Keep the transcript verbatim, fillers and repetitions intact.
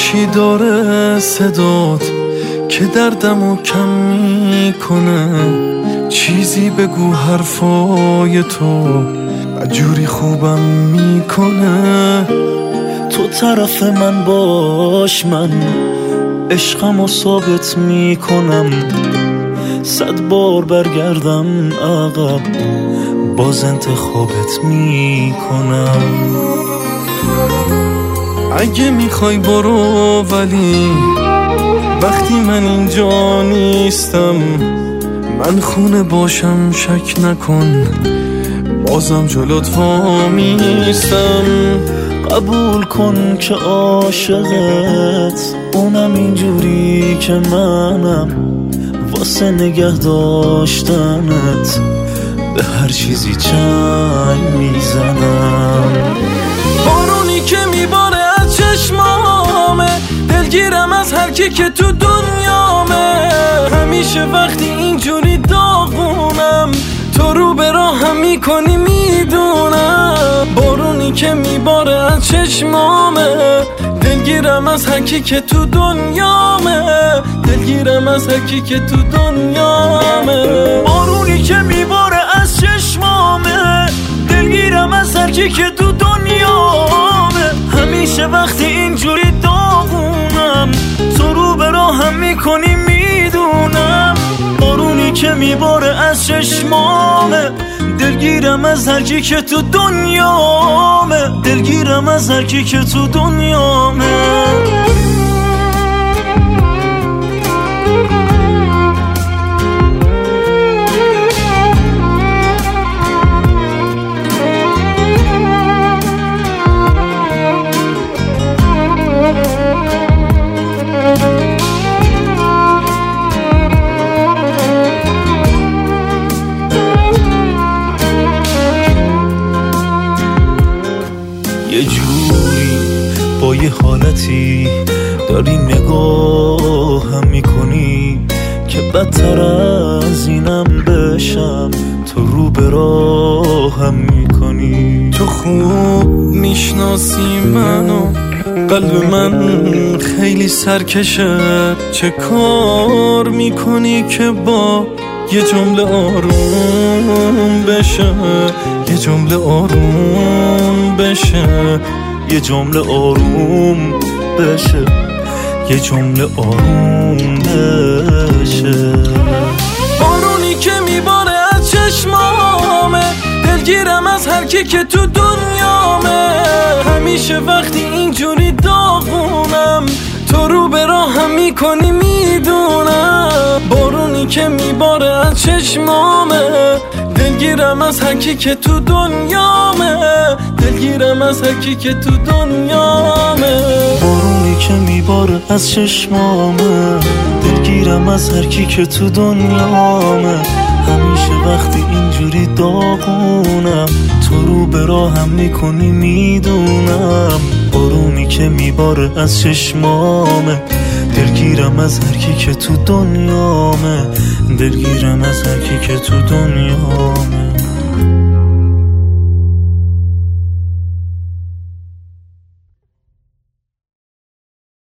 چی داره صدات که دردمو کم میکنه؟ چیزی بگو حرفای تو جوری خوبم میکنه. تو طرف من باش، من عشقمو ثابت میکنم. صد بار برگردم عقب باز انتخابت میکنم. اگه میخوای برو، ولی وقتی من اینجا نیستم من خونه باشم شک نکن بازم جلوت وامیستم. قبول کن که عاشقت اونم اینجوری که منم، واسه نگه داشتنت به هر چیزی چنگ میزنم. بارونی که میباره از چشمامه، دلگیرم از هر کی که تو دنیامه. همیشه وقتی اینجوری داغونم تو رو به راهم میکنی میدونم. بارونی که میباره از چشمامه، دلگیرم از هر کی که تو دنیامه. دلگیرم از هر کی که تو دنیامه. بارونی که میباره از چشمامه، دلگیرم از هر کی که تو دنیامه. همیشه وقتی اینجوری داغونم تو رو به راهم میکنی میدونم. بارونی که میباره از چشمامه، دلگیرم از هر کی که تو دنیامه. دلگیرم از هر کی که تو دنیامه. یه جوری با یه حالتی داری نگاهم میکنی که بدتر از اینم بشم تو رو به راهم میکنی. تو خوب میشناسی منو، قلب من خیلی سرکشه. چه کار میکنی که با یه جمله آروم بشه؟ یه جمله آروم بشه. یه جمله آروم بشه. یه جمله آروم بشه. بارونی که میباره از چشمامه، دلگیرم از هر کی که تو دنیامه. همیشه وقتی اینجوری داغونم تو رو به راهم میکنی میدونم. بارونی که میباره از چشمامه، دلگیرم از هر کی که تو دنیامه. دلگیرم از هر کی که تو دنیامه. بارونی که میباره از چشمامه، دلگیرم از هر کی که تو دنیامه. همیشه وقتی اینجوری داغونم تو رو به راهم میکنی میدونم. بارونی که میباره از چشمامه، دلگیرم از هر کی که تو دنیامه. دلگیرم از هر کی که تو دنیامه.